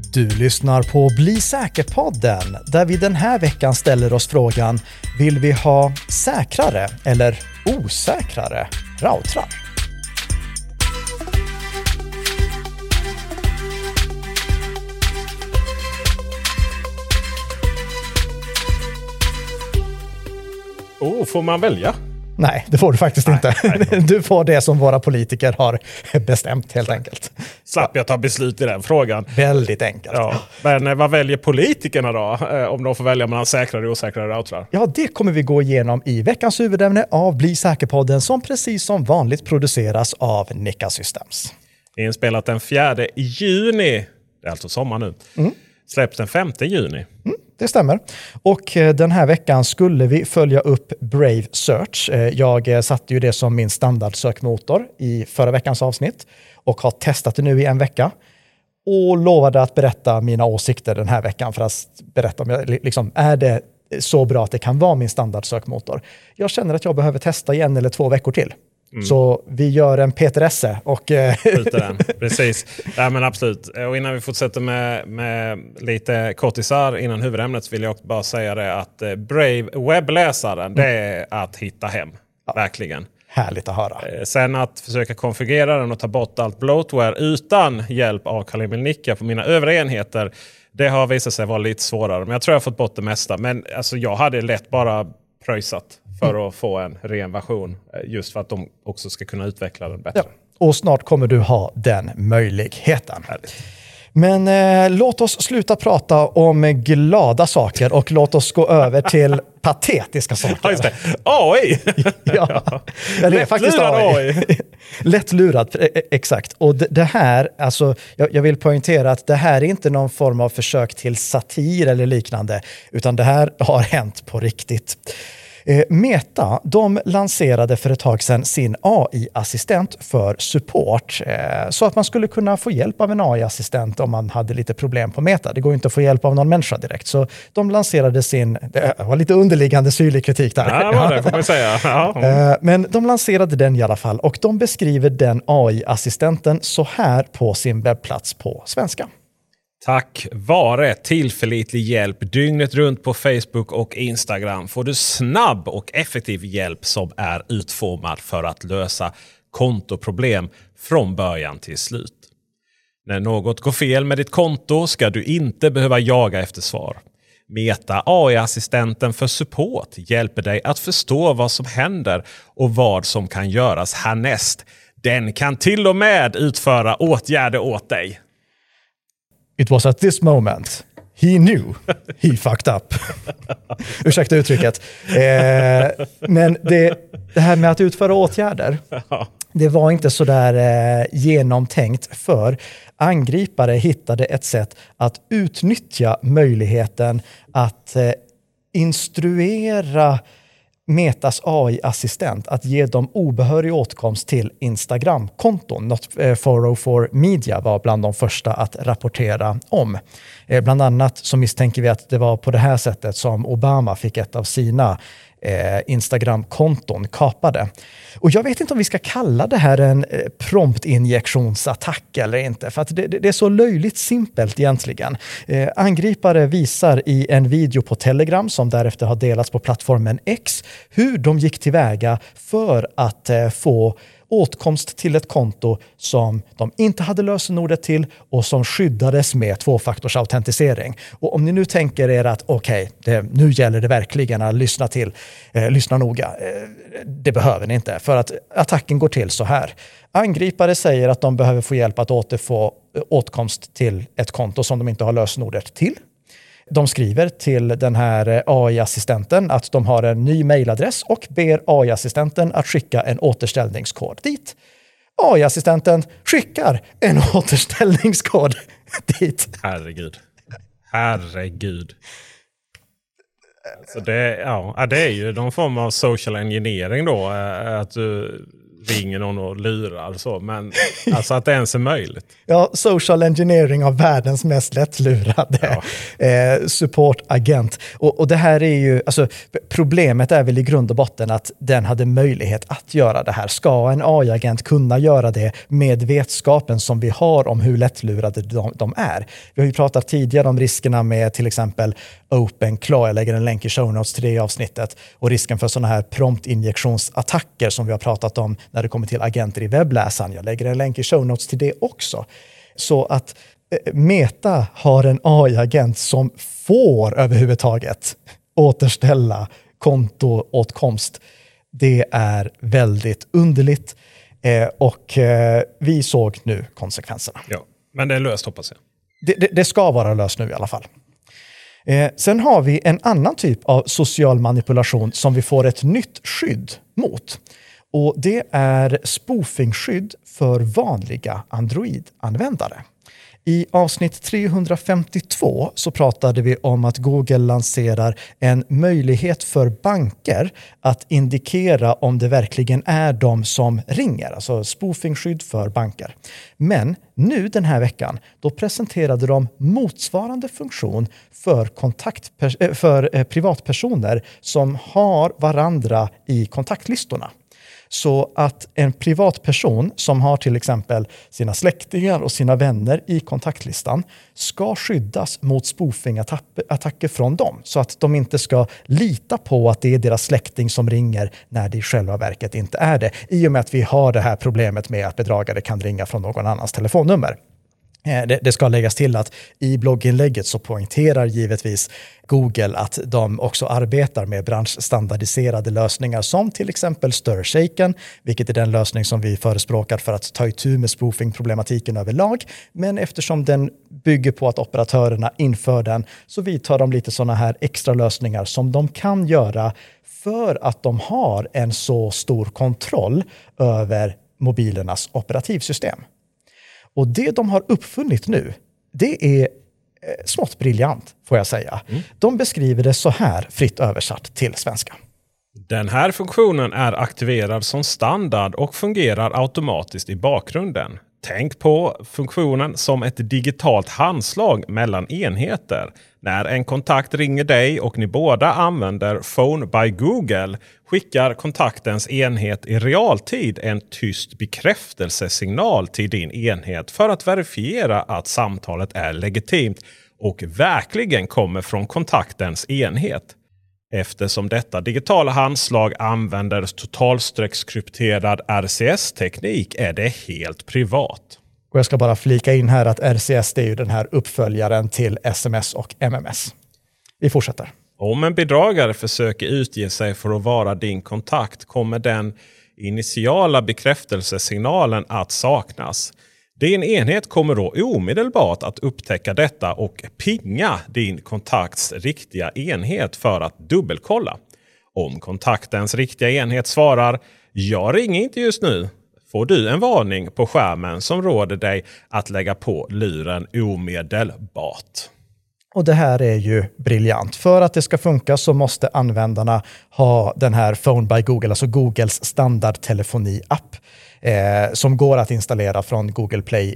Du lyssnar på Bli säker-podden där vi den här veckan ställer oss frågan: vill vi ha säkrare eller osäkrare routrar? Får man välja? Nej, det får du faktiskt inte. Nej. Du får det som våra politiker har bestämt helt enkelt. Slapp jag ta beslut i den frågan. Väldigt enkelt. Ja. Men vad väljer politikerna då? Om de får välja mellan säkrare och osäkrare routrar? Ja, det kommer vi gå igenom i veckans huvudämne av Bli säker-podden som precis som vanligt produceras av Nikka Systems. Inspelat den 4 juni. Det är alltså sommar nu. Släpps den 5 juni. Det stämmer. Och den här veckan skulle vi följa upp Brave Search. Jag satte ju det som min standardsökmotor i förra veckans avsnitt och har testat det nu i en vecka. Och lovade att berätta mina åsikter den här veckan för att berätta om jag, liksom, är det så bra att det kan vara min standardsökmotor. Jag känner att jag behöver testa i 1 eller 2 veckor till. Så vi gör en Peter Esse och skjuter den. Precis. Ja, men absolut. Och innan vi fortsätter med lite kortisar innan huvudämnet så vill jag bara säga det att Brave webbläsaren, det är att hitta hem. Ja. Verkligen. Härligt att höra. Sen att försöka konfigurera den och ta bort allt bloatware utan hjälp av Kalimil Nikka på mina övriga enheter, det har visat sig vara lite svårare. Men jag tror jag har fått bort det mesta. Men alltså, jag hade lätt bara pröjsat för att få en ren version. Just för att de också ska kunna utveckla den bättre. Ja. Och snart kommer du ha den möjligheten. Härligt. Men låt oss sluta prata om glada saker och låt oss gå över till patetiska saker. Ja, just det. AI! Ja, det är faktiskt AI. Lättlurad, exakt. Och det här, alltså, jag vill poängtera att det här är inte någon form av försök till satir eller liknande, utan det här har hänt på riktigt. Meta, de lanserade för ett tag sedan sin AI-assistent för support så att man skulle kunna få hjälp av en AI-assistent om man hade lite problem på Meta. Det går inte att få hjälp av någon människa direkt. Så de lanserade det var lite underliggande syrlig kritik där. Ja, det får man säga. Ja. Men de lanserade den i alla fall och de beskriver den AI-assistenten så här på sin webbplats på svenska. Tack vare tillförlitlig hjälp dygnet runt på Facebook och Instagram får du snabb och effektiv hjälp som är utformad för att lösa kontoproblem från början till slut. När något går fel med ditt konto ska du inte behöva jaga efter svar. Meta AI-assistenten för support hjälper dig att förstå vad som händer och vad som kan göras härnäst. Den kan till och med utföra åtgärder åt dig. It was at this moment he knew he fucked up. Ursäkta uttrycket. Men det här med att utföra åtgärder, det var inte så där genomtänkt, för angripare hittade ett sätt att utnyttja möjligheten att instruera Metas AI-assistent att ge dem obehörig åtkomst till Instagram-konton. Not404 Media var bland de första att rapportera om. Bland annat så misstänker vi att det var på det här sättet som Obama fick ett av sina Instagram-konton kapade. Och jag vet inte om vi ska kalla det här en promptinjektionsattack eller inte, för att det är så löjligt simpelt egentligen. Angripare visar i en video på Telegram som därefter har delats på plattformen X hur de gick tillväga för att få åtkomst till ett konto som de inte hade lösenordet till och som skyddades med 2-faktorsautentisering. Och om ni nu tänker er att nu gäller det verkligen att lyssna noga. Det behöver ni inte, för att attacken går till så här. Angripare säger att de behöver få hjälp att återfå åtkomst till ett konto som de inte har lösenordet till. De skriver till den här AI-assistenten att de har en ny mejladress och ber AI-assistenten att skicka en återställningskod dit. AI-assistenten skickar en återställningskod dit. Herregud. Så det är ju någon form av social engineering då. Att du ringer någon och lurar så. Men alltså att det ens är möjligt. Ja, social engineering av världens mest lättlurade supportagent. Och det här är ju, alltså problemet är väl i grund och botten att den hade möjlighet att göra det här. Ska en AI-agent kunna göra det med vetskapen som vi har om hur lättlurade de är? Vi har ju pratat tidigare om riskerna med till exempel OpenClaw. Jag lägger en länk i show notes till det avsnittet. Och risken för sådana här promptinjektionsattacker som vi har pratat om när det kommer till agenter i webbläsaren. Jag lägger en länk i show notes till det också. Så att Meta har en AI-agent som får överhuvudtaget återställa kontoåtkomst. Det är väldigt underligt och vi såg nu konsekvenserna. Ja, men det är löst hoppas jag. Det ska vara löst nu i alla fall. Sen har vi en annan typ av social manipulation som vi får ett nytt skydd mot. Och det är spoofing-skydd för vanliga Android-användare. I avsnitt 352 så pratade vi om att Google lanserar en möjlighet för banker att indikera om det verkligen är de som ringer, alltså spoofing-skydd för banker. Men nu den här veckan, då presenterade de motsvarande funktion för privatpersoner som har varandra i kontaktlistorna. Så att en privatperson som har till exempel sina släktingar och sina vänner i kontaktlistan ska skyddas mot spoofing-attacker från dem. Så att de inte ska lita på att det är deras släkting som ringer när det i själva verket inte är det. I och med att vi har det här problemet med att bedragare kan ringa från någon annans telefonnummer. Det ska läggas till att i blogginlägget så poängterar givetvis Google att de också arbetar med branschstandardiserade lösningar som till exempel StirShaken, vilket är den lösning som vi förespråkar för att ta itu med spoofing-problematiken överlag. Men eftersom den bygger på att operatörerna inför den så vidtar de lite sådana här extra lösningar som de kan göra för att de har en så stor kontroll över mobilernas operativsystem. Och det de har uppfunnit nu, det är smått briljant får jag säga. De beskriver det så här fritt översatt till svenska. Den här funktionen är aktiverad som standard och fungerar automatiskt i bakgrunden. Tänk på funktionen som ett digitalt handslag mellan enheter. När en kontakt ringer dig och ni båda använder Phone by Google skickar kontaktens enhet i realtid en tyst bekräftelsesignal till din enhet för att verifiera att samtalet är legitimt och verkligen kommer från kontaktens enhet. Eftersom detta digitala handslag använder totalstreckskrypterad RCS-teknik är det helt privat. Och jag ska bara flika in här att RCS det är ju den här uppföljaren till SMS och MMS. Vi fortsätter. Om en bedragare försöker utge sig för att vara din kontakt kommer den initiala bekräftelsesignalen att saknas. Din enhet kommer då omedelbart att upptäcka detta och pinga din kontakts riktiga enhet för att dubbelkolla. Om kontaktens riktiga enhet svarar "Jag ringer inte just nu" får du en varning på skärmen som råder dig att lägga på luren omedelbart. Och det här är ju briljant. För att det ska funka så måste användarna ha den här Phone by Google, alltså Googles standardtelefoni-app som går att installera från Google Play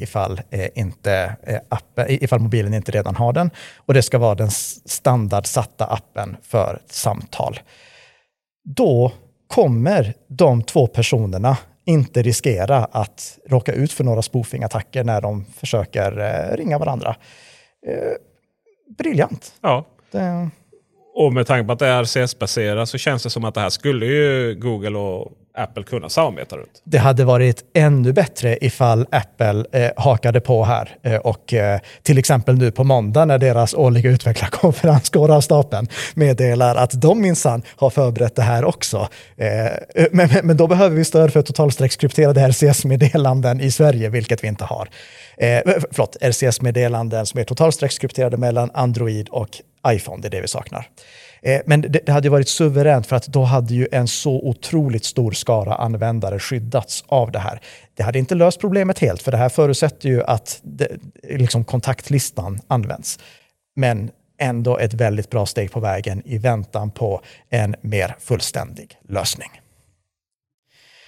ifall mobilen inte redan har den. Och det ska vara den standardsatta appen för samtal. Då kommer de två personerna inte riskera att råka ut för några spoofing-attacker när de försöker ringa varandra. Briljant. Ja. Och med tanke på att det är RCS-baserat så känns det som att det här skulle ju Google och Apple kunna samarbeta runt. Det hade varit ännu bättre ifall Apple hakade på här och till exempel nu på måndag när deras årliga utvecklarkonferens går av stapeln meddelar att de minsann har förberett det här också. Men då behöver vi stöd för totalstreckskrypterade RCS-meddelanden i Sverige, vilket vi inte har. RCS-meddelanden som är totalstreckskrypterade mellan Android och iPhone, det är det vi saknar. Men det hade varit suveränt för att då hade ju en så otroligt stor skara användare skyddats av det här. Det hade inte löst problemet helt, för det här förutsätter ju att kontaktlistan används. Men ändå ett väldigt bra steg på vägen i väntan på en mer fullständig lösning.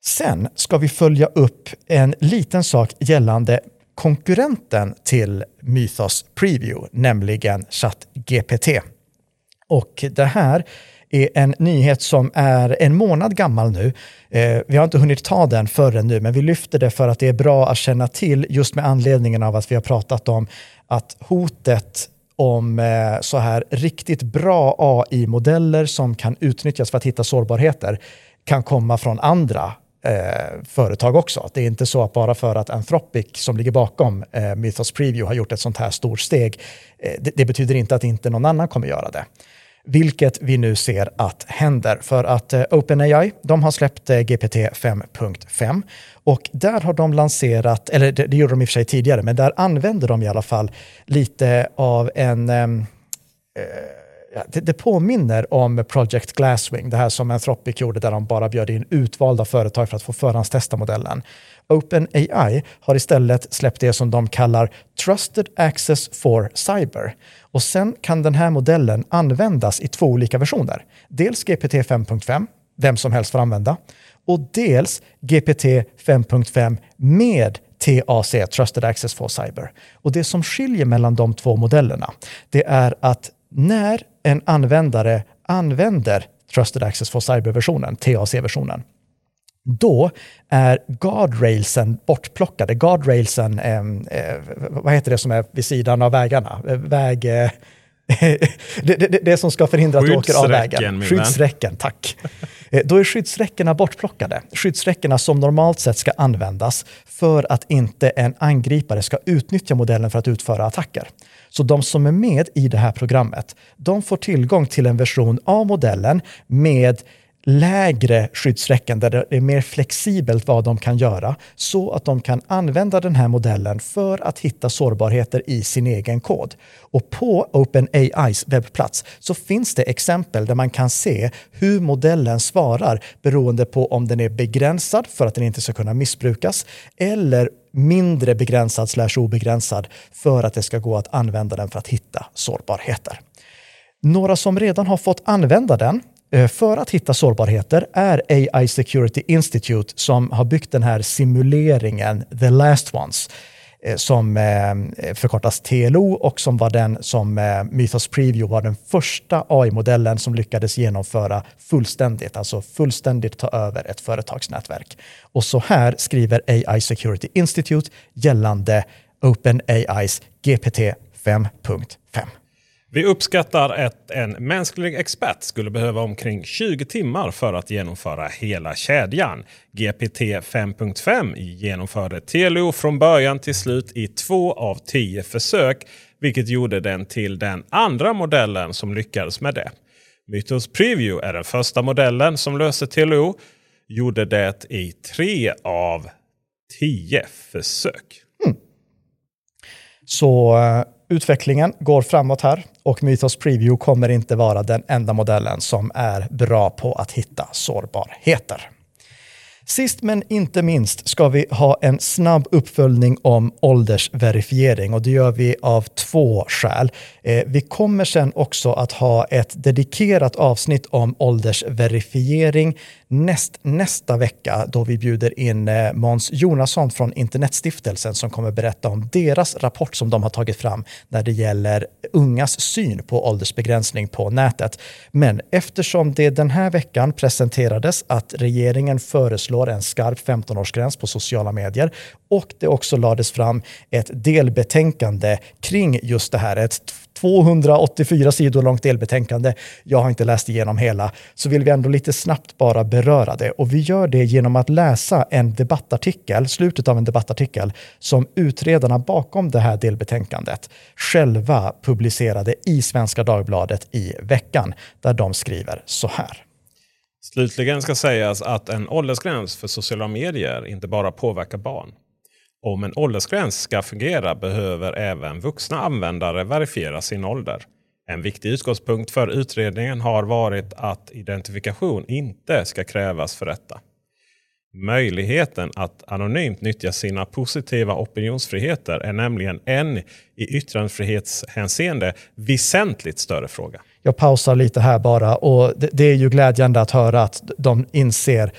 Sen ska vi följa upp en liten sak gällande konkurrenten till Mythos Preview, nämligen ChatGPT. Och det här är en nyhet som är en månad gammal nu. Vi har inte hunnit ta den förrän nu, men vi lyfter det för att det är bra att känna till just med anledningen av att vi har pratat om att hotet om så här riktigt bra AI-modeller som kan utnyttjas för att hitta sårbarheter kan komma från andra företag också. Det är inte så att bara för att Anthropic som ligger bakom Mythos Preview har gjort ett sånt här stort steg, det betyder inte att inte någon annan kommer göra det. Vilket vi nu ser att händer för att OpenAI, de har släppt GPT 5.5 och där har de lanserat, eller det gjorde de i och för sig tidigare, men där använder de i alla fall lite av en det påminner om Project Glasswing, det här som Anthropic gjorde där de bara bjöd in utvalda företag för att få förhandstesta modellen. OpenAI har istället släppt det som de kallar Trusted Access for Cyber. Och sen kan den här modellen användas i 2 olika versioner. Dels GPT 5.5, vem som helst får använda, och dels GPT 5.5 med TAC, Trusted Access for Cyber. Och det som skiljer mellan de 2 modellerna, det är att när en användare använder Trusted Access for Cyber-versionen, TAC-versionen, då är guardrailsen bortplockade. Guardrailsen, vad heter det som är vid sidan av vägarna? Det som ska förhindra att du åker av vägen. Skyddsräcken, tack. Då är skyddsräckena bortplockade. Skyddsräckena som normalt sett ska användas för att inte en angripare ska utnyttja modellen för att utföra attacker. Så de som är med i det här programmet, de får tillgång till en version av modellen med lägre skyddsräcken där det är mer flexibelt vad de kan göra så att de kan använda den här modellen för att hitta sårbarheter i sin egen kod. Och på OpenAIs webbplats så finns det exempel där man kan se hur modellen svarar beroende på om den är begränsad för att den inte ska kunna missbrukas eller mindre begränsad / obegränsad för att det ska gå att använda den för att hitta sårbarheter. Några som redan har fått använda den för att hitta sårbarheter är AI Security Institute som har byggt den här simuleringen The Last Ones som förkortas TLO och som var den som Mythos Preview var den första AI-modellen som lyckades genomföra fullständigt, alltså fullständigt ta över ett företagsnätverk. Och så här skriver AI Security Institute gällande OpenAIs GPT 5.5. Vi uppskattar att en mänsklig expert skulle behöva omkring 20 timmar för att genomföra hela kedjan. GPT 5.5 genomförde TLO från början till slut i 2 av 10 försök, vilket gjorde den till den andra modellen som lyckades med det. Mythos Preview är den första modellen som löste TLO, gjorde det i 3 av 10 försök. Så utvecklingen går framåt här och Mythos Preview kommer inte vara den enda modellen som är bra på att hitta sårbarheter. Sist men inte minst ska vi ha en snabb uppföljning om åldersverifiering och det gör vi av 2 skäl. Vi kommer sen också att ha ett dedikerat avsnitt om åldersverifiering nästa vecka då vi bjuder in Måns Jonasson från Internetstiftelsen som kommer berätta om deras rapport som de har tagit fram när det gäller ungas syn på åldersbegränsning på nätet. Men eftersom det den här veckan presenterades att regeringen föreslår en skarp 15-årsgräns på sociala medier och det också lades fram ett delbetänkande kring just det här, ett 284 sidor långt delbetänkande. Jag har inte läst igenom hela, så vill vi ändå lite snabbt bara beröra det. Och vi gör det genom att läsa en debattartikel, slutet av en debattartikel, som utredarna bakom det här delbetänkandet själva publicerade i Svenska Dagbladet i veckan, där de skriver så här. Slutligen ska sägas att en åldersgräns för sociala medier inte bara påverkar barn. Om en åldersgräns ska fungera behöver även vuxna användare verifiera sin ålder. En viktig utgångspunkt för utredningen har varit att identifikation inte ska krävas för detta. Möjligheten att anonymt nyttja sina positiva opinionsfriheter är nämligen en i yttrandefrihetshänseende väsentligt större fråga. Jag pausar lite här bara och det är ju glädjande att höra att de inser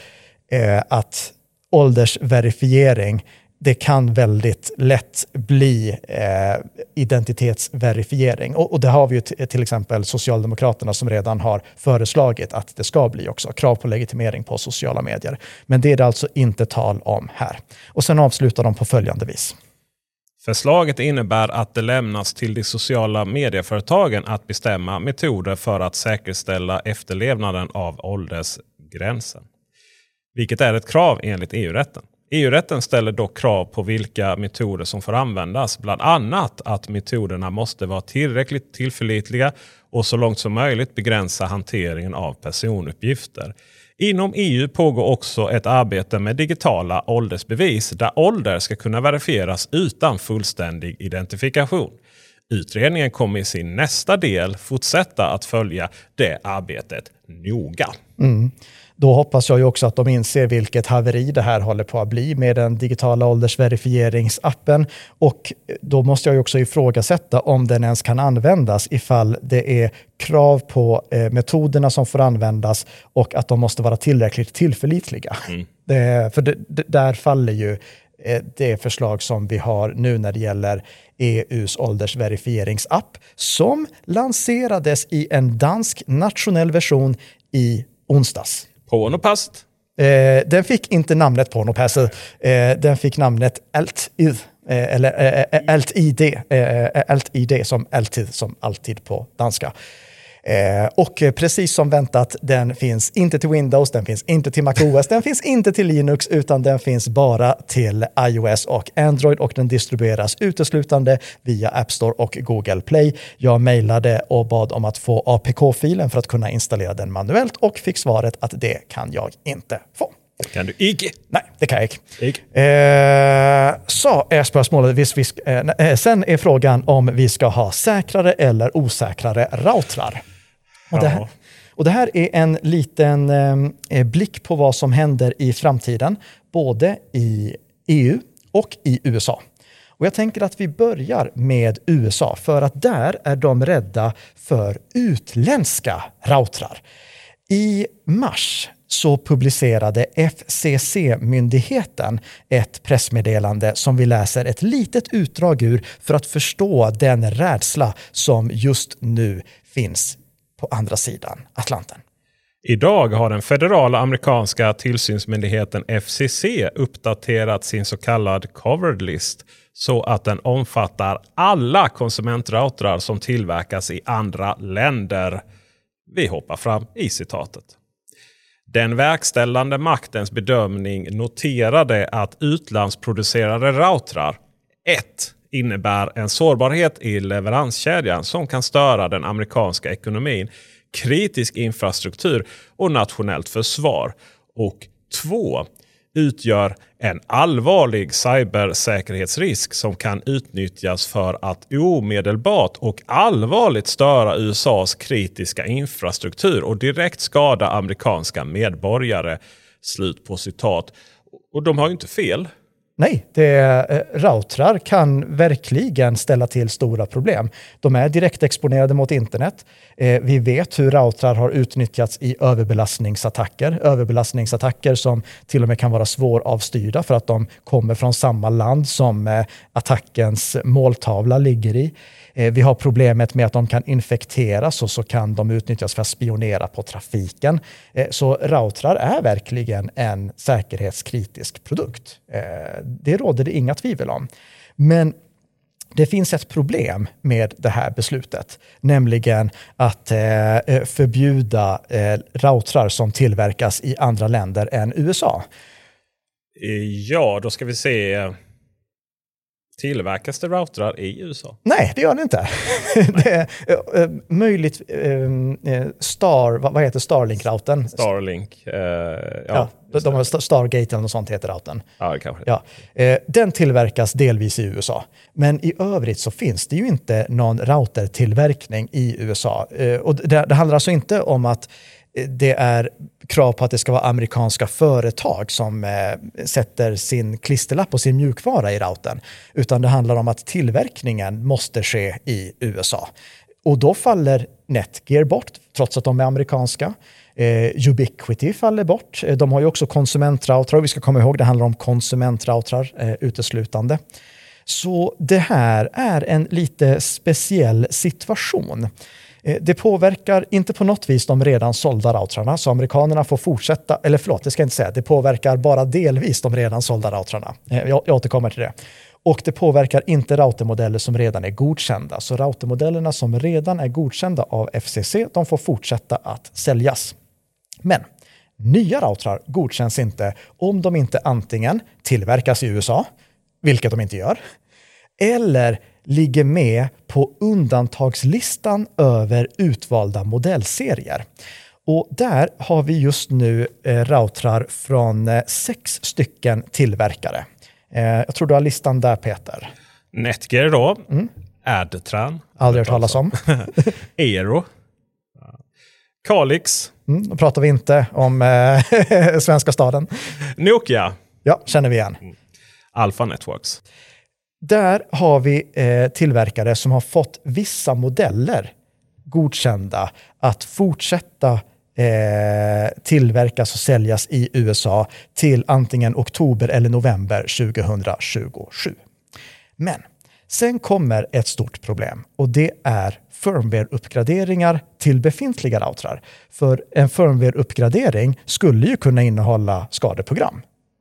att åldersverifiering, det kan väldigt lätt bli identitetsverifiering. Och det har vi ju till exempel Socialdemokraterna som redan har föreslagit att det ska bli också krav på legitimering på sociala medier. Men det är det alltså inte tal om här. Och sen avslutar de på följande vis. Förslaget innebär att det lämnas till de sociala medieföretagen att bestämma metoder för att säkerställa efterlevnaden av åldersgränsen. Vilket är ett krav enligt EU-rätten. EU-rätten ställer dock krav på vilka metoder som får användas. Bland annat att metoderna måste vara tillräckligt tillförlitliga och så långt som möjligt begränsa hanteringen av personuppgifter. Inom EU pågår också ett arbete med digitala åldersbevis där ålder ska kunna verifieras utan fullständig identifikation. Utredningen kommer i sin nästa del fortsätta att följa det arbetet noga. Då hoppas jag ju också att de inser vilket haveri det här håller på att bli med den digitala åldersverifieringsappen. Och då måste jag ju också ifrågasätta om den ens kan användas ifall det är krav på metoderna som får användas och att de måste vara tillräckligt tillförlitliga. Där faller ju det förslag som vi har nu när det gäller EUs åldersverifieringsapp som lanserades i en dansk nationell version i onsdags. Pornopasset? Den fick inte namnet Pornopasset. Den fick namnet Altid. Eller Altid som alltid, som alltid på danska. Och precis som väntat, den finns inte till Windows, den finns inte till MacOS, den finns inte till Linux, utan den finns bara till iOS och Android och den distribueras uteslutande via App Store och Google Play. Jag mejlade och bad om att få APK-filen för att kunna installera den manuellt och fick svaret att det kan jag inte få. Kan du inte? Nej, det kan jag inte. Så är spörsmålet. Sen är frågan om vi ska ha säkrare eller osäkrare routrar. Och det här är en liten blick på vad som händer i framtiden, både i EU och i USA. Och jag tänker att vi börjar med USA, för att där är de rädda för utländska routrar. I mars så publicerade FCC-myndigheten ett pressmeddelande som vi läser ett litet utdrag ur för att förstå den rädsla som just nu finns på andra sidan Atlanten. Idag har den federala amerikanska tillsynsmyndigheten FCC uppdaterat sin så kallad covered list så att den omfattar alla konsumentroutrar som tillverkas i andra länder. Vi hoppar fram i citatet. Den verkställande maktens bedömning noterade att utlandsproducerade routrar 1. innebär en sårbarhet i leveranskedjan som kan störa den amerikanska ekonomin, kritisk infrastruktur och nationellt försvar. Och 2. utgör en allvarlig cybersäkerhetsrisk som kan utnyttjas för att omedelbart och allvarligt störa USAs kritiska infrastruktur och direkt skada amerikanska medborgare. Slut på citat. Och de har ju inte fel. Nej, routrar kan verkligen ställa till stora problem. De är direkt exponerade mot internet. Vi vet hur routrar har utnyttjats i överbelastningsattacker. Överbelastningsattacker som till och med kan vara svåravstyrda för att de kommer från samma land som attackens måltavla ligger i. Vi har problemet med att de kan infekteras och så kan de utnyttjas för att spionera på trafiken. Så routrar är verkligen en säkerhetskritisk produkt. Det råder det inga tvivel om. Men det finns ett problem med det här beslutet, nämligen att förbjuda routrar som tillverkas i andra länder än USA. Ja, då ska vi se. Tillverkas det routrar i USA? Nej, det gör det inte. Det är möjligt vad heter Starlink-routern? Starlink. De har Stargate eller något sånt heter routern. Ja, det kanske. Ja. Den tillverkas delvis i USA. Men i övrigt så finns det ju inte någon routertillverkning i USA. Och det handlar alltså inte om att det är krav på att det ska vara amerikanska företag som sätter sin klisterlapp och sin mjukvara i routern. Utan det handlar om att tillverkningen måste ske i USA. Och då faller Netgear bort, trots att de är amerikanska. Ubiquity faller bort. De har ju också konsumentroutrar. Vi ska komma ihåg, det handlar om konsumentroutrar uteslutande. Så det här är en lite speciell situation. Det påverkar inte på något vis de redan sålda routrarna, så amerikanerna får fortsätta, eller förlåt, det ska jag inte säga, det påverkar bara delvis de redan sålda routrarna. Jag återkommer till det. Och det påverkar inte routermodeller som redan är godkända. Så routermodellerna som redan är godkända av FCC, de får fortsätta att säljas. Men nya routrar godkänns inte om de inte antingen tillverkas i USA, vilket de inte gör, eller ligger med på undantagslistan över utvalda modellserier. Och där har vi just nu routrar från 6 stycken tillverkare. Jag tror du har listan där, Peter. Netgear då. Adtran. Aldrig hört talas om. Eero. Calix. Då pratar vi inte om svenska staden. Nokia. Ja, känner vi igen. Alpha Networks. Där har vi tillverkare som har fått vissa modeller godkända att fortsätta tillverkas och säljas i USA till antingen oktober eller november 2027. Men sen kommer ett stort problem och det är firmware-uppgraderingar till befintliga routrar. För en firmware-uppgradering skulle ju kunna innehålla skadeprogram.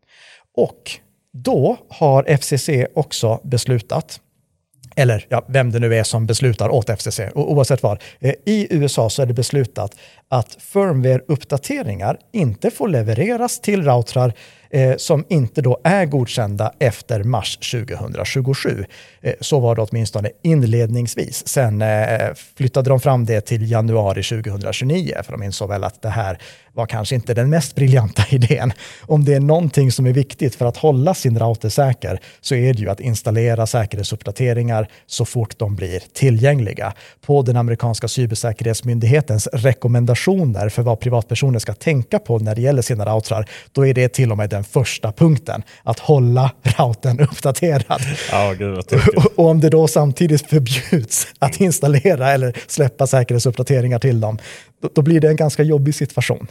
Och då har FCC också beslutat, eller ja, vem det nu är som beslutar åt FCC, och oavsett vad. I USA så är det beslutat att firmware-uppdateringar inte får levereras till routrar som inte då är godkända efter mars 2027. Så var det åtminstone inledningsvis. Sen flyttade de fram det till januari 2029 för de insåg väl att det här var kanske inte den mest briljanta idén. Om det är någonting som är viktigt för att hålla sin router säker så är det ju att installera säkerhetsuppdateringar så fort de blir tillgängliga. På den amerikanska cybersäkerhetsmyndighetens rekommendationer för vad privatpersoner ska tänka på när det gäller sina routrar, då är det till och med den första punkten, att hålla routern uppdaterad. Ja, gud, och om det då samtidigt förbjuds att installera eller släppa säkerhetsuppdateringar till dem, då blir det en ganska jobbig situation.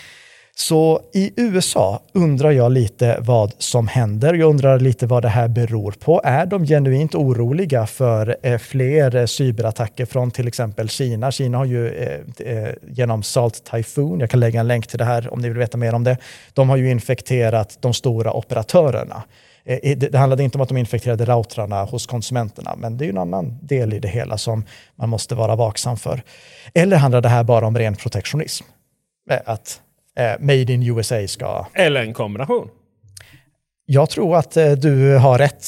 Så i USA undrar jag lite vad som händer. Jag undrar lite vad det här beror på. Är de genuint oroliga för fler cyberattacker från till exempel Kina? Kina har ju genom Salt Typhoon, jag kan lägga en länk till det här om ni vill veta mer om det. De har ju infekterat de stora operatörerna. Det handlade inte om att de infekterade routrarna hos konsumenterna, men det är ju en annan del i det hela som man måste vara vaksam för. Eller handlar det här bara om ren protektionism? Att Made in USA ska... Eller en kombination. Jag tror att du har rätt.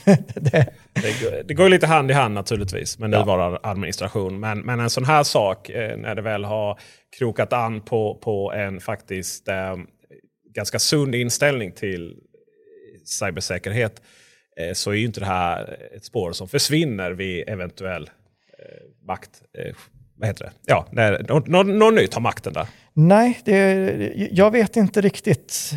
Det går lite hand i hand naturligtvis med nuvarande administration. Men en sån här sak, när det väl har krokat an på en faktiskt ganska sund inställning till cybersäkerhet, så är ju inte det här ett spår som försvinner vid eventuell makt. Vad heter det? Ja, när någon ny tar makten där. Nej, jag vet inte riktigt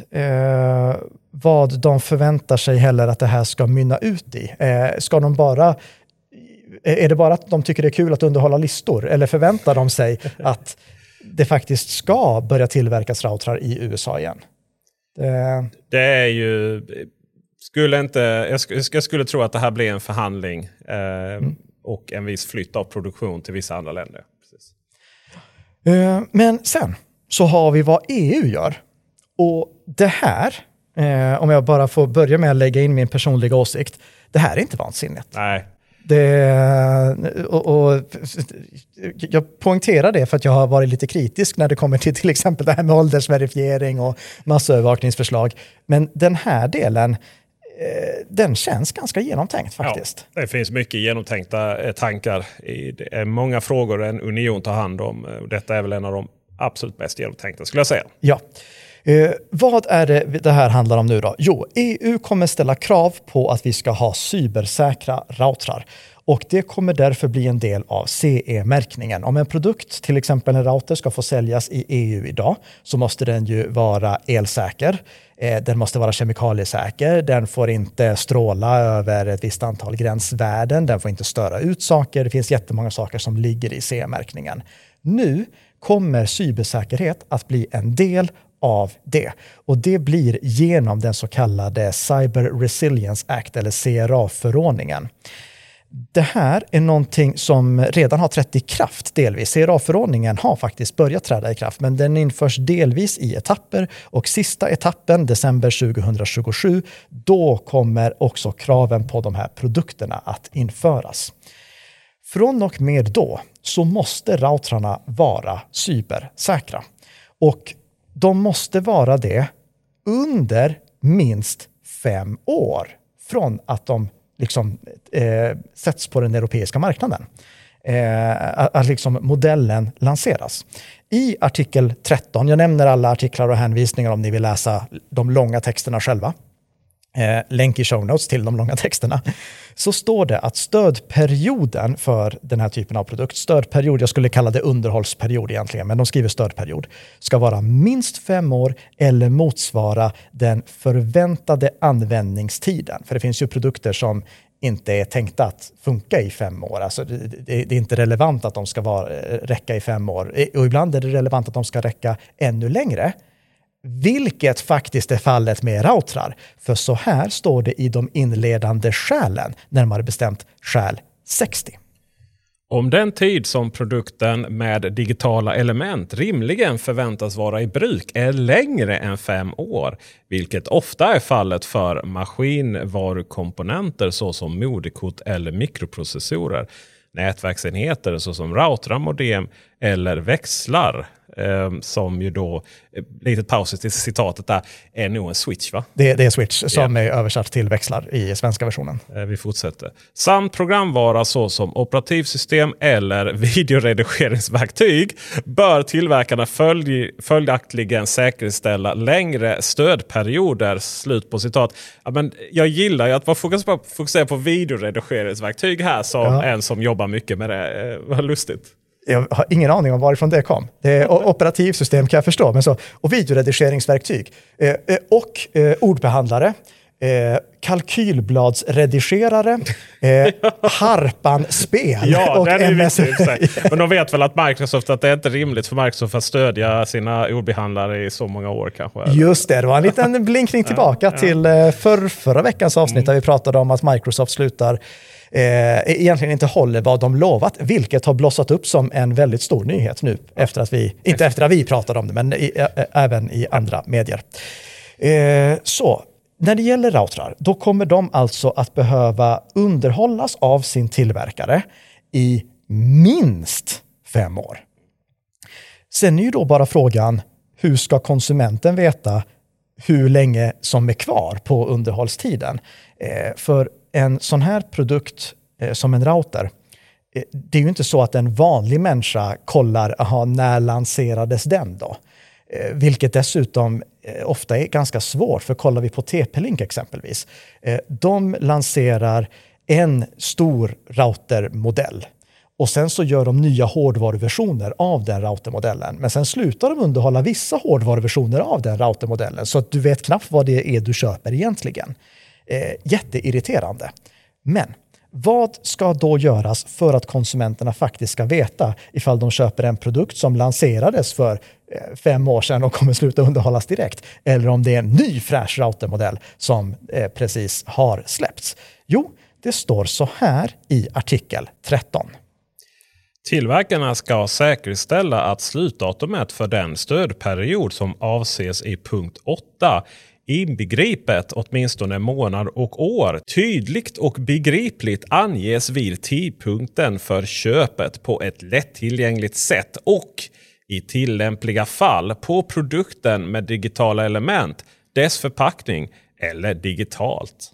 vad de förväntar sig heller att det här ska mynna ut i. Ska de bara... Är det bara att de tycker det är kul att underhålla listor? Eller förväntar de sig att det faktiskt ska börja tillverkas routrar i USA igen? Det är ju... Jag skulle tro att det här blir en förhandling och en viss flytt av produktion till vissa andra länder. Precis. Men sen så har vi vad EU gör. Och det här, om jag bara får börja med att lägga in min personliga åsikt, det här är inte vansinnigt. Nej. Och jag poängterar det för att jag har varit lite kritisk när det kommer till exempel det här med åldersverifiering och massövervakningsförslag. Men den här delen, den känns ganska genomtänkt faktiskt. Ja, det finns mycket genomtänkta tankar. Det är många frågor en union tar hand om. Detta är väl en av de absolut mest genomtänkta, skulle jag säga. Ja. Vad är det här handlar om nu då? Jo, EU kommer ställa krav på att vi ska ha cybersäkra routrar. Och det kommer därför bli en del av CE-märkningen. Om en produkt, till exempel en router, ska få säljas i EU idag så måste den ju vara elsäker. Den måste vara kemikaliesäker. Den får inte stråla över ett visst antal gränsvärden. Den får inte störa ut saker. Det finns jättemånga saker som ligger i CE-märkningen. Nu kommer cybersäkerhet att bli en del av det. Och det blir genom den så kallade Cyber Resilience Act eller CRA-förordningen. Det här är någonting som redan har trätt i kraft delvis. CRA-förordningen har faktiskt börjat träda i kraft, men den införs delvis i etapper och sista etappen, december 2027, då kommer också kraven på de här produkterna att införas. Från och med då så måste routrarna vara cybersäkra och de måste vara det under minst 5 år från att de sätts på den europeiska marknaden. Att liksom modellen lanseras. I artikel 13, jag nämner alla artiklar och hänvisningar om ni vill läsa de långa texterna själva. Länk i show notes till de långa texterna. Så står det att stödperioden för den här typen av produkt, stödperiod, jag skulle kalla det underhållsperiod egentligen, men de skriver stödperiod, ska vara minst 5 år eller motsvara den förväntade användningstiden. För det finns ju produkter som inte är tänkta att funka i 5 år. Alltså det är inte relevant att de ska räcka i 5 år. Och ibland är det relevant att de ska räcka ännu längre. Vilket faktiskt är fallet med routrar. För så här står det i de inledande skälen, närmare bestämt skäl 60. Om den tid som produkten med digitala element rimligen förväntas vara i bruk är längre än 5 år, vilket ofta är fallet för maskinvarukomponenter såsom moderkort eller mikroprocessorer, nätverksenheter såsom routrar, modem eller växlar, som ju då, lite paus till citatet där, är nog en switch, va? Det är switch som är översatt till växlar i svenska versionen. Vi fortsätter. Samt programvara såsom operativsystem eller videoredigeringsverktyg bör tillverkarna följaktligen säkerställa längre stödperioder. Slut på citat. Ja, men jag gillar ju att man fokuserar på videoredigeringsverktyg här som en som jobbar mycket med det. Vad lustigt. Jag har ingen aning om varifrån det kom. Det är operativsystem kan jag förstå. Men och videoredigeringsverktyg och ordbehandlare, kalkylbladsredigerare, harpanspel och MS. Men de vet väl att Microsoft, att det är inte rimligt för Microsoft att stödja sina ordbehandlare i så många år kanske. Eller? Just det var en liten blinkning tillbaka till förra veckans avsnitt där vi pratade om att Microsoft slutar egentligen inte håller vad de lovat, vilket har blossat upp som en väldigt stor nyhet nu efter att inte efter att vi pratade om det, men även i andra medier. Så när det gäller routrar, då kommer de alltså att behöva underhållas av sin tillverkare i minst 5 år. Sen är ju då bara frågan, hur ska konsumenten veta hur länge som är kvar på underhållstiden? För en sån här produkt som en router, det är ju inte så att en vanlig människa kollar, när lanserades den då? Vilket dessutom ofta är ganska svårt, för kollar vi på TP-Link exempelvis, de lanserar en stor routermodell och sen så gör de nya hårdvaruversioner av den routermodellen, men sen slutar de underhålla vissa hårdvaruversioner av den routermodellen, så att du vet knappt vad det är du köper egentligen. Jätteirriterande. Men vad ska då göras för att konsumenterna faktiskt ska veta ifall de köper en produkt som lanserades för 5 år sedan och kommer sluta underhållas direkt, eller om det är en ny fräsch routermodell som precis har släppts? Jo, det står så här i artikel 13. Tillverkarna ska säkerställa att slutdatumet för den stödperiod som avses i punkt 8 inbegripet åtminstone månad och år tydligt och begripligt anges vid tidpunkten för köpet på ett lättillgängligt sätt och i tillämpliga fall på produkten med digitala element, dess förpackning eller digitalt.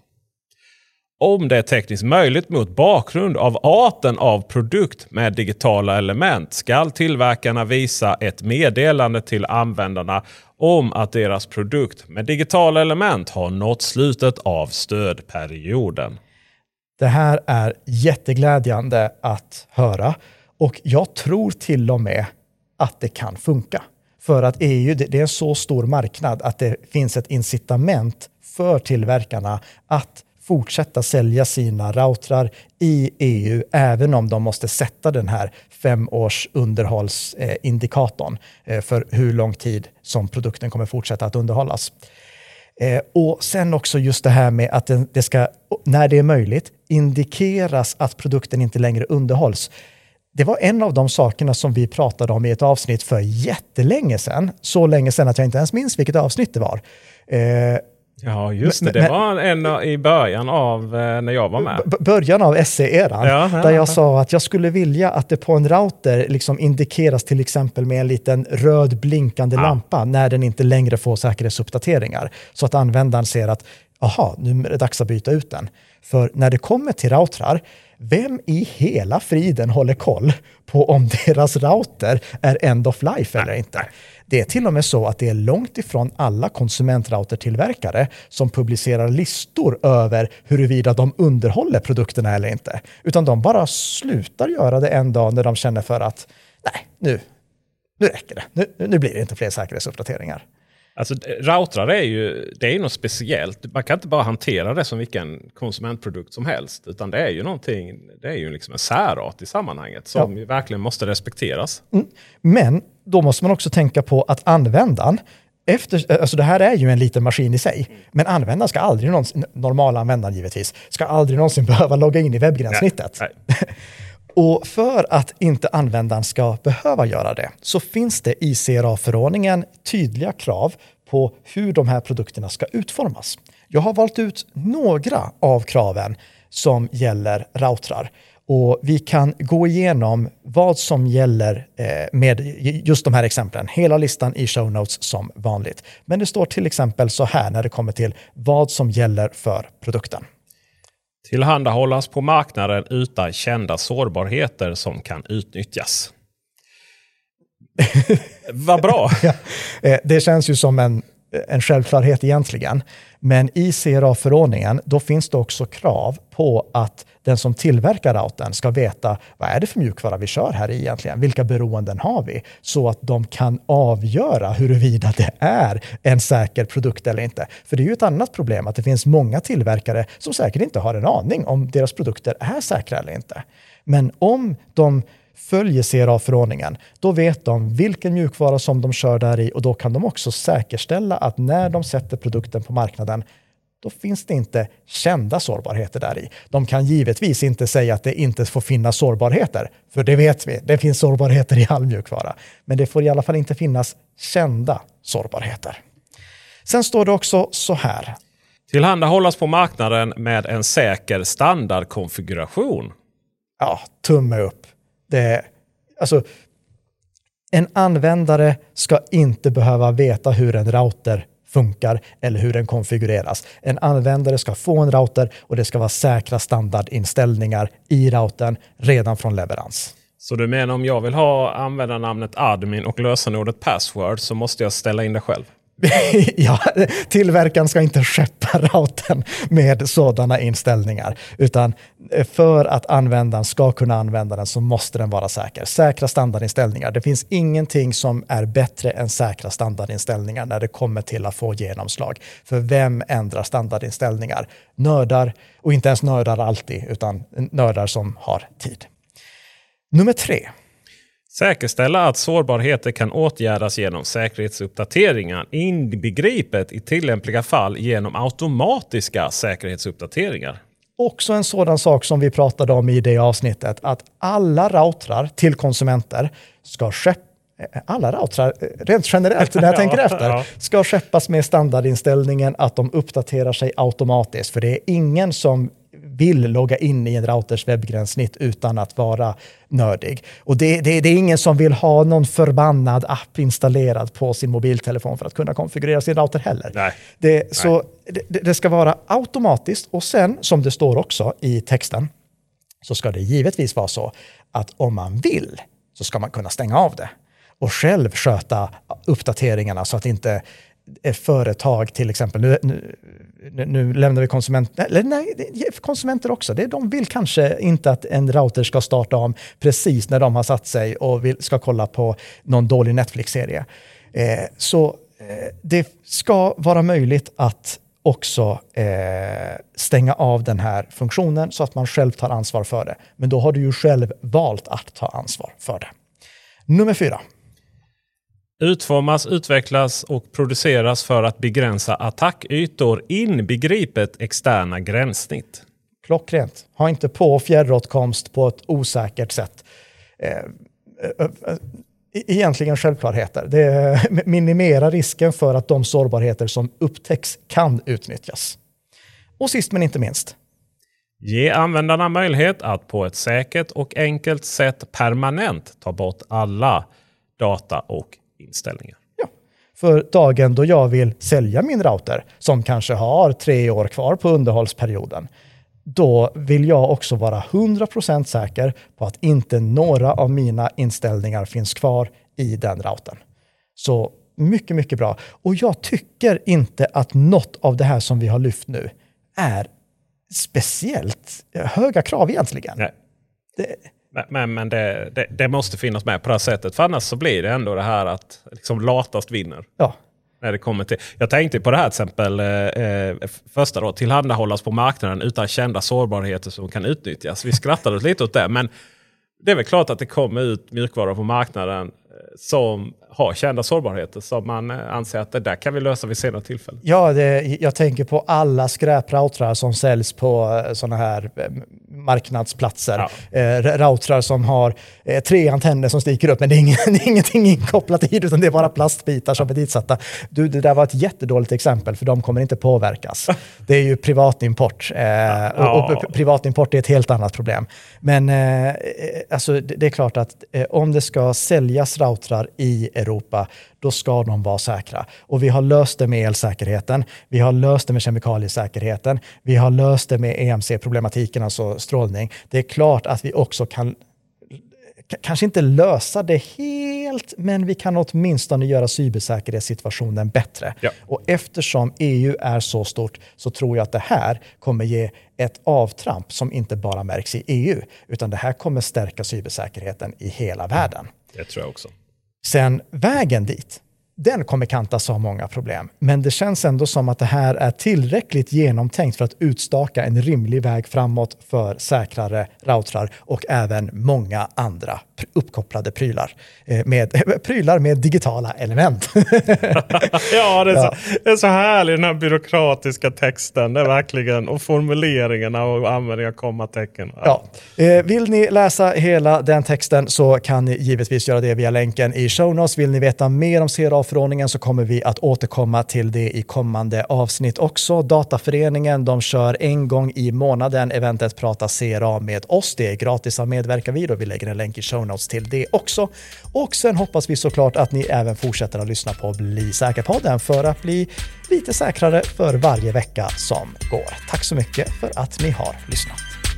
Om det är tekniskt möjligt mot bakgrund av arten av produkt med digitala element ska tillverkarna visa ett meddelande till användarna om att deras produkt med digitala element har nått slutet av stödperioden. Det här är jätteglädjande att höra och jag tror till och med att det kan funka. För att EU, det är en så stor marknad att det finns ett incitament för tillverkarna att fortsätta sälja sina routrar i EU även om de måste sätta den här 5-års underhållsindikatorn för hur lång tid som produkten kommer fortsätta att underhållas. Och sen också just det här med att det ska, när det är möjligt, indikeras att produkten inte längre underhålls. Det var en av de sakerna som vi pratade om i ett avsnitt för jättelänge sedan. Så länge sedan att jag inte ens minns vilket avsnitt det var. Ja, just det. Det var en i början av när jag var med. Början av SE-eran. Där jag sa att jag skulle vilja att det på en router liksom indikeras till exempel med en liten röd blinkande lampa när den inte längre får säkerhetsuppdateringar. Så att användaren ser att aha, nu är det dags att byta ut den. För när det kommer till routrar, vem i hela friden håller koll på om deras router är end of life eller inte? Det är till och med så att det är långt ifrån alla konsumentroutertillverkare som publicerar listor över huruvida de underhåller produkterna eller inte. Utan de bara slutar göra det en dag när de känner för att nej, nu räcker det. Nu blir det inte fler säkerhetsuppdateringar. Alltså routrar det är något speciellt. Man kan inte bara hantera det som vilken konsumentprodukt som helst. Utan det är ju någonting, det är ju liksom en särart i sammanhanget som verkligen måste respekteras. Men då måste man också tänka på att användaren, alltså det här är ju en liten maskin i sig, men användaren ska aldrig någonsin, normalanvändaren givetvis, ska aldrig någonsin behöva logga in i webbgränssnittet. Nej. Och för att inte användaren ska behöva göra det så finns det i CRA-förordningen tydliga krav på hur de här produkterna ska utformas. Jag har valt ut några av kraven som gäller routrar. Och vi kan gå igenom vad som gäller med just de här exemplen. Hela listan i show notes som vanligt. Men det står till exempel så här när det kommer till vad som gäller för produkten. Tillhandahållas på marknaden utan kända sårbarheter som kan utnyttjas. Vad bra! Ja, det känns ju som en självklarhet egentligen. Men i CRA-förordningen då finns det också krav på att den som tillverkar routern ska veta vad är det för mjukvara vi kör här egentligen? Vilka beroenden har vi? Så att de kan avgöra huruvida det är en säker produkt eller inte. För det är ju ett annat problem att det finns många tillverkare som säkert inte har en aning om deras produkter är säkra eller inte. Men om de följer CRA-förordningen, då vet de vilken mjukvara som de kör där i och då kan de också säkerställa att när de sätter produkten på marknaden då finns det inte kända sårbarheter där i. De kan givetvis inte säga att det inte får finnas sårbarheter, för det vet vi. Det finns sårbarheter i all mjukvara. Men det får i alla fall inte finnas kända sårbarheter. Sen står det också så här. Tillhandahållas på marknaden med en säker standardkonfiguration. Ja, tumme upp. Alltså, en användare ska inte behöva veta hur en router funkar eller hur den konfigureras. En användare ska få en router och det ska vara säkra standardinställningar i routern redan från leverans. Så du menar om jag vill ha användarnamnet admin och lösenordet password så måste jag ställa in det själv? Ja, tillverkaren ska inte skeppa routern med sådana inställningar. Utan för att användaren ska kunna använda den så måste den vara säker. Säkra standardinställningar. Det finns ingenting som är bättre än säkra standardinställningar när det kommer till att få genomslag. För vem ändrar standardinställningar? Nördar, och inte ens nördar alltid, utan nördar som har tid. Nummer 3. Säkerställa att sårbarheter kan åtgärdas genom säkerhetsuppdateringar, inbegripet i tillämpliga fall genom automatiska säkerhetsuppdateringar. Också en sådan sak som vi pratade om i det avsnittet, att alla routrar till konsumenter ska alla routrar, rent generellt när jag tänker efter, ska skeppas med standardinställningen att de uppdaterar sig automatiskt. För det är ingen som vill logga in i en routers webbgränssnitt utan att vara nördig. Och det är ingen som vill ha någon förbannad app installerad på sin mobiltelefon för att kunna konfigurera sin router heller. Nej. Det ska vara automatiskt och sen, som det står också i texten, så ska det givetvis vara så att om man vill så ska man kunna stänga av det och själv sköta uppdateringarna så att inte ett företag till exempel, nu lämnar vi konsumenter också. De vill kanske inte att en router ska starta om precis när de har satt sig och ska kolla på någon dålig Netflix-serie. Så det ska vara möjligt att också stänga av den här funktionen så att man själv tar ansvar för det. Men då har du ju själv valt att ta ansvar för det. Nummer 4. Utformas, utvecklas och produceras för att begränsa attackytor inbegripet externa gränssnitt. Klockrent. Ha inte på fjärråtkomst på ett osäkert sätt. Egentligen självklarheter. Det minimerar risken för att de sårbarheter som upptäcks kan utnyttjas. Och sist men inte minst. Ge användarna möjlighet att på ett säkert och enkelt sätt permanent ta bort alla data och inställningar. Ja, för dagen då jag vill sälja min router som kanske har 3 år kvar på underhållsperioden, då vill jag också vara 100% säker på att inte några av mina inställningar finns kvar i den routern. Så mycket, mycket bra. Och jag tycker inte att något av det här som vi har lyft nu är speciellt höga krav egentligen. Nej. Men det måste finnas med på det här sättet. För annars så blir det ändå det här att liksom latast vinner. Ja. När det kommer till. Jag tänkte på det här till exempel första då, tillhandahållas på marknaden utan kända sårbarheter som kan utnyttjas. Vi skrattade lite åt det, men det är väl klart att det kommer ut mjukvaror på marknaden som har kända sårbarheter som man anser att det där kan vi lösa vid senare tillfälle. Ja, jag tänker på alla skräproutrar som säljs på sådana här marknadsplatser. Ja. Routrar som har 3 antenner som sticker upp, men det är ingenting inkopplat i, utan det är bara plastbitar som är ditsatta. Det där var ett jättedåligt exempel, för de kommer inte påverkas. Det är ju privatimport. Och privatimport är ett helt annat problem. Men alltså, det är klart att om det ska säljas routrar i Europa, då ska de vara säkra. Och vi har löst det med elsäkerheten, vi har löst det med kemikaliesäkerheten, vi har löst det med EMC-problematiken, alltså strålning. Det är klart att vi också kan kanske inte lösa det helt, men vi kan åtminstone göra cybersäkerhetssituationen bättre. Ja. Och eftersom EU är så stort så tror jag att det här kommer ge ett avtramp som inte bara märks i EU, utan det här kommer stärka cybersäkerheten i hela världen. Det tror jag också. Sen vägen dit, den kommer kantas av många problem. Men det känns ändå som att det här är tillräckligt genomtänkt för att utstaka en rimlig väg framåt för säkrare routrar och även många andra uppkopplade prylar. Prylar med digitala element. Ja, det är så härligt, den här byråkratiska texten. Det är verkligen, och formuleringarna och användningen av kommatecken. Ja. Vill ni läsa hela den texten så kan ni givetvis göra det via länken i show notes. Vill ni veta mer om CRA-förordningen så kommer vi att återkomma till det i kommande avsnitt också. Dataföreningen, de kör en gång i månaden eventet Prata CRA med oss. Det är gratis att medverka vid och vi lägger en länk i show notes till det också. Och sen hoppas vi såklart att ni även fortsätter att lyssna på Bli säker-podden för att bli lite säkrare för varje vecka som går. Tack så mycket för att ni har lyssnat.